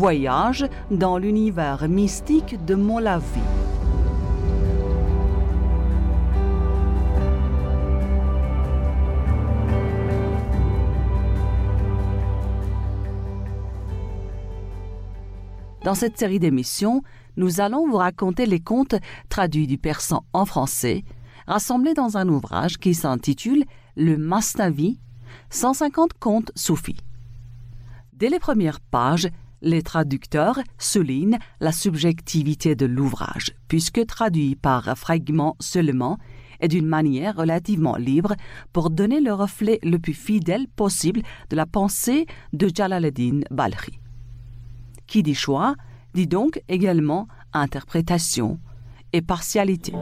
Voyage dans l'univers mystique de Molavie. Dans cette série d'émissions, nous allons vous raconter les contes traduits du persan en français, rassemblés dans un ouvrage qui s'intitule « Le Masnavi, 150 contes soufis ». Dès les premières pages, les traducteurs soulignent la subjectivité de l'ouvrage, puisque traduit par fragments seulement et d'une manière relativement libre pour donner le reflet le plus fidèle possible de la pensée de Jalal-ed-Din Balkhi. Qui dit choix, dit donc également interprétation et partialité.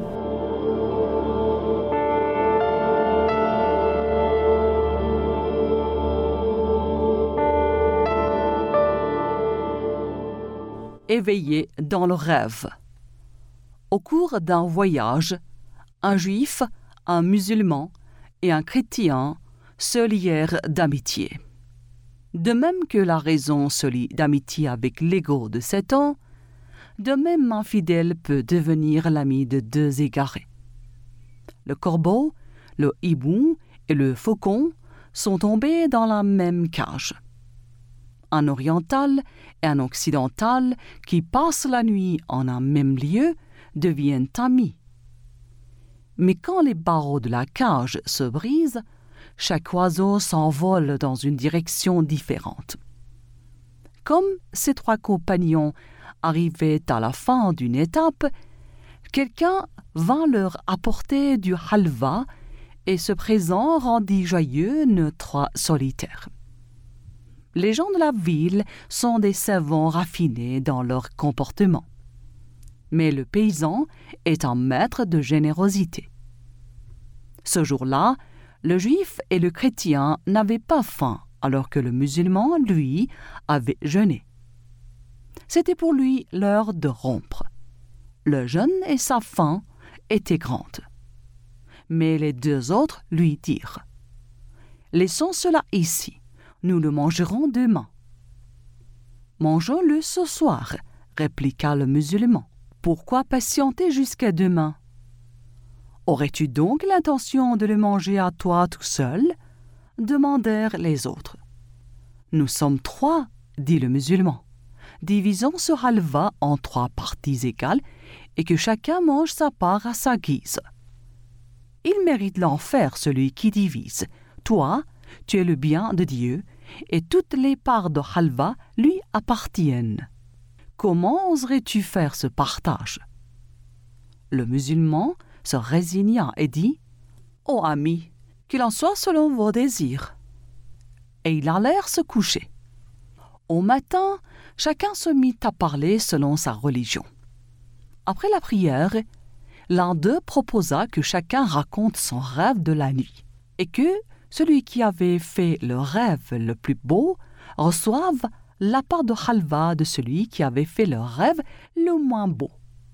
Éveillé dans le rêve. Au cours d'un voyage, un juif, un musulman et un chrétien se lièrent d'amitié. De même que la raison se lie d'amitié avec l'ego de 7 ans, de même un fidèle peut devenir l'ami de 2 égarés. Le corbeau, le hibou et le faucon sont tombés dans la même cage. Un oriental et un occidental qui passent la nuit en un même lieu deviennent amis. Mais quand les barreaux de la cage se brisent, chaque oiseau s'envole dans une direction différente. Comme ces 3 compagnons arrivaient à la fin d'une étape, quelqu'un vint leur apporter du halva et ce présent rendit joyeux nos 3 solitaires. Les gens de la ville sont des savants raffinés dans leur comportement. Mais le paysan est un maître de générosité. Ce jour-là, le juif et le chrétien n'avaient pas faim, alors que le musulman, lui, avait jeûné. C'était pour lui l'heure de rompre. Le jeûne et sa faim étaient grandes. Mais les 2 autres lui dirent « Laissons cela ici, nous le mangerons demain. »« Mangeons-le ce soir, » répliqua le musulman. « Pourquoi patienter jusqu'à demain ? Aurais-tu donc l'intention de le manger à toi tout seul ? Demandèrent les autres. Nous sommes 3, dit le musulman. Divisons ce halva en 3 parties égales et que chacun mange sa part à sa guise. Il mérite l'enfer celui qui divise. Toi, tu es le bien de Dieu et toutes les parts de halva lui appartiennent. Comment oserais-tu faire ce partage ? Le musulman se résigna et dit « Ô ami, qu'il en soit selon vos désirs. » Et ils allèrent se coucher. Au matin, chacun se mit à parler selon sa religion. Après la prière, l'un d'eux proposa que chacun raconte son rêve de la nuit et que celui qui avait fait le rêve le plus beau reçoive la part de halva de celui qui avait fait le rêve le moins beau.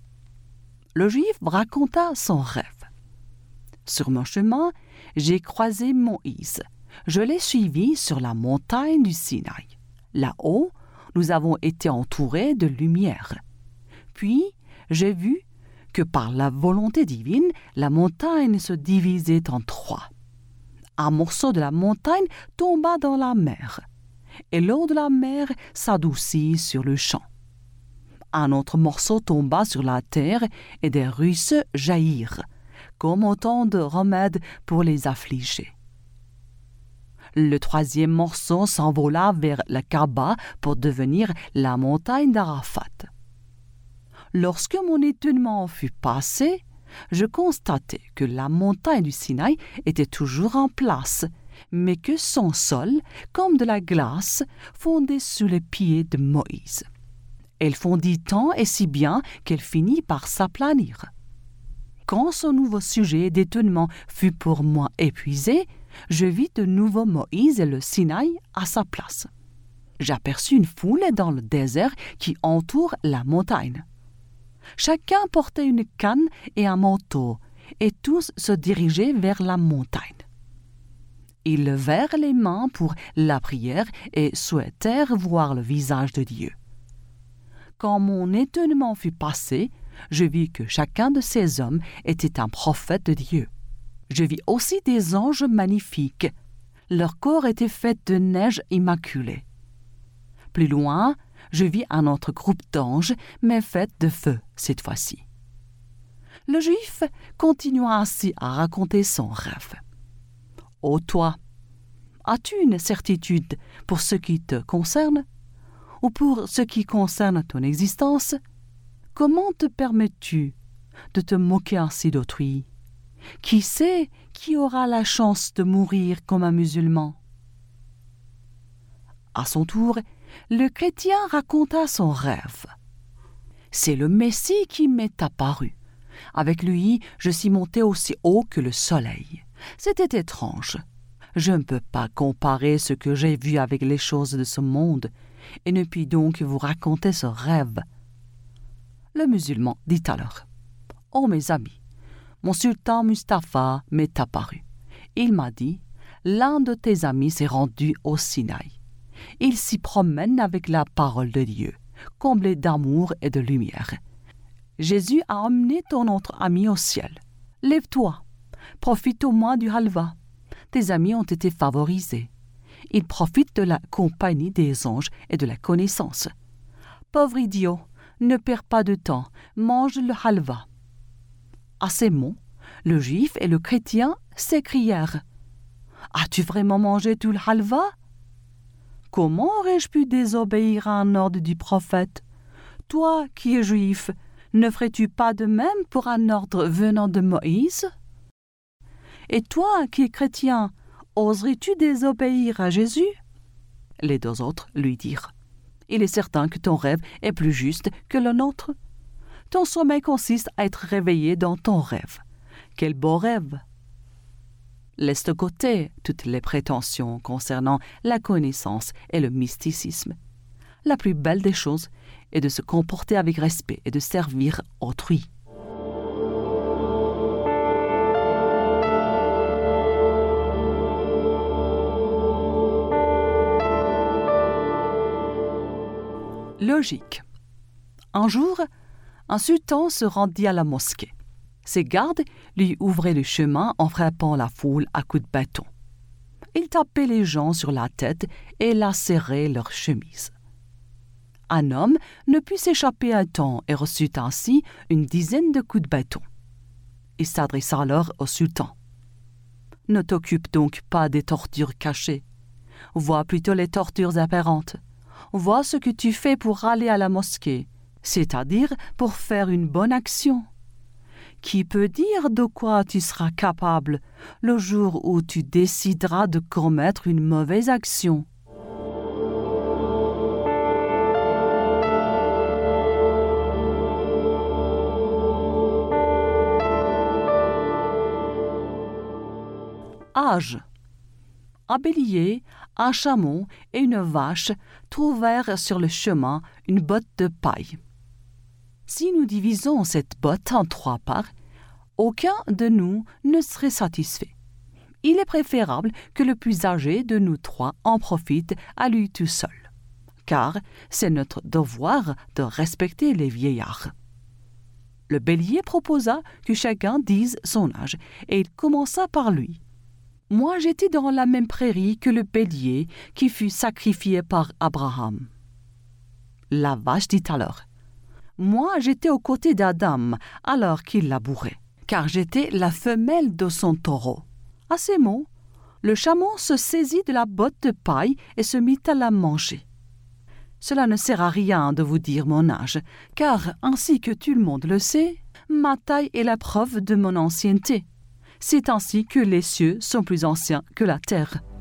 Le juif raconta son rêve. Sur mon chemin, j'ai croisé Moïse. Je l'ai suivi sur la montagne du Sinaï. Là-haut, nous avons été entourés de lumière. Puis, j'ai vu que par la volonté divine, la montagne se divisait en 3. Un morceau de la montagne tomba dans la mer, et l'eau de la mer s'adoucit sur le champ. Un autre morceau tomba sur la terre et des ruisseaux jaillirent, comme autant de remèdes pour les affligés. Le 3e morceau s'envola vers la Kaaba pour devenir la montagne d'Arafat. Lorsque mon étonnement fut passé, je constatai que la montagne du Sinaï était toujours en place, mais que son sol, comme de la glace, fondait sous les pieds de Moïse. Elle fondit tant et si bien qu'elle finit par s'aplanir. Quand ce nouveau sujet d'étonnement fut pour moi épuisé, je vis de nouveau Moïse et le Sinaï à sa place. J'aperçus une foule dans le désert qui entoure la montagne. Chacun portait une canne et un manteau, et tous se dirigeaient vers la montagne. Ils levèrent les mains pour la prière et souhaitèrent voir le visage de Dieu. Quand mon étonnement fut passé, je vis que chacun de ces hommes était un prophète de Dieu. Je vis aussi des anges magnifiques. Leur corps était fait de neige immaculée. Plus loin, je vis un autre groupe d'anges, mais fait de feu cette fois-ci. Le Juif continua ainsi à raconter son rêve. « Ô toi, as-tu une certitude pour ce qui te concerne, ou pour ce qui concerne ton existence? Comment te permets-tu de te moquer ainsi d'autrui? Qui sait qui aura la chance de mourir comme un musulman? » À son tour, le chrétien raconta son rêve. « C'est le Messie qui m'est apparu. Avec lui, je suis monté aussi haut que le soleil. C'était étrange. Je ne peux pas comparer ce que j'ai vu avec les choses de ce monde, et ne puis donc vous raconter ce rêve. » Le musulman dit alors: « Oh mes amis, mon sultan Mustapha m'est apparu. Il m'a dit: l'un de tes amis s'est rendu au Sinaï. Il s'y promène avec la parole de Dieu, comblé d'amour et de lumière. Jésus a emmené ton autre ami au ciel. Lève-toi, profite au moins du halva. Tes amis ont été favorisés. Ils profitent de la compagnie des anges et de la connaissance. Pauvre idiot, ne perds pas de temps, mange le halva. » À ces mots, le juif et le chrétien s'écrièrent: « As-tu vraiment mangé tout le halva? Comment aurais-je pu désobéir à un ordre du prophète? Toi qui es juif, ne ferais-tu pas de même pour un ordre venant de Moïse? Et toi qui es chrétien, oserais-tu désobéir à Jésus? » Les deux autres lui dirent: « Il est certain que ton rêve est plus juste que le nôtre. Ton sommeil consiste à être réveillé dans ton rêve. Quel beau rêve! Laisse de côté toutes les prétentions concernant la connaissance et le mysticisme. La plus belle des choses est de se comporter avec respect et de servir autrui. » Logique. Un jour, un sultan se rendit à la mosquée. Ses gardes lui ouvraient le chemin en frappant la foule à coups de bâton. Ils tapaient les gens sur la tête et lacéraient leurs chemises. Un homme ne put s'échapper à temps et reçut ainsi une dizaine de coups de bâton. Il s'adressa alors au sultan. « Ne t'occupe donc pas des tortures cachées. Vois plutôt les tortures apparentes. Vois ce que tu fais pour aller à la mosquée, c'est-à-dire pour faire une bonne action. Qui peut dire de quoi tu seras capable le jour où tu décideras de commettre une mauvaise action? » Âge. Un bélier, un chameau et une vache trouvèrent sur le chemin une botte de paille. Si nous divisons cette botte en 3 parts, aucun de nous ne serait satisfait. Il est préférable que le plus âgé de nous 3 en profite à lui tout seul, car c'est notre devoir de respecter les vieillards. Le bélier proposa que chacun dise son âge, et il commença par lui. « Moi, j'étais dans la même prairie que le bélier qui fut sacrifié par Abraham. » La vache dit alors: « Moi, j'étais aux côtés d'Adam alors qu'il labourait, car j'étais la femelle de son taureau. » À ces mots, le chameau se saisit de la botte de paille et se mit à la manger. Cela ne sert à rien de vous dire mon âge, car, ainsi que tout le monde le sait, ma taille est la preuve de mon ancienneté. C'est ainsi que les cieux sont plus anciens que la terre.